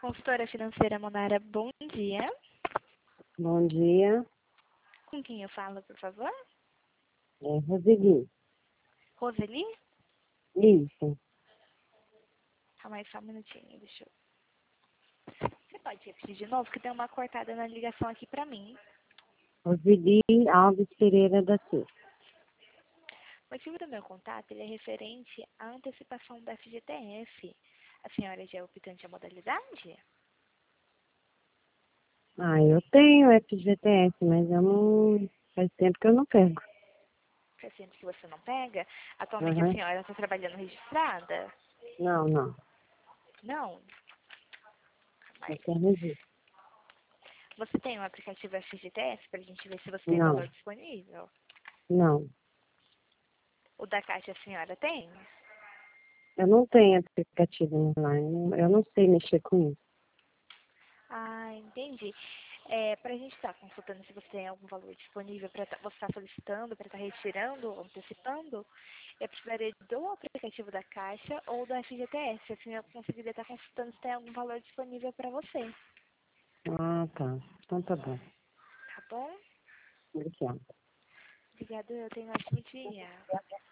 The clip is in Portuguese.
Consultora financeira Monara, bom dia. Bom dia, Com quem eu falo, por favor? é Roseli. Roseli? Isso, Calma aí, só um minutinho, deixa eu... Você pode repetir de novo, que tem uma cortada na ligação aqui pra mim. Roseli Alves Pereira da Silva. O motivo do meu contato ele é referente à antecipação da FGTS. A senhora já é optante à modalidade? Eu tenho FGTS, mas eu não. Faz tempo que eu não pego. Faz tempo que você não pega? Atualmente a Uhum. senhora está trabalhando registrada? Não. Não? Eu Mas quero registro. você tem um aplicativo FGTS para a gente ver se você tem Não, valor disponível? não. O da Caixa a senhora tem? Eu não tenho aplicativo online. Eu não sei mexer com isso. Ah, entendi. Para a gente estar consultando se você tem algum valor disponível para você estar solicitando, para estar retirando ou antecipando, eu precisaria do aplicativo da Caixa ou do FGTS. Assim eu conseguiria estar consultando se tem algum valor disponível para você. Ah, tá. Então tá bom. Tá bom? Obrigada. Obrigada, eu tenho um ótimo dia.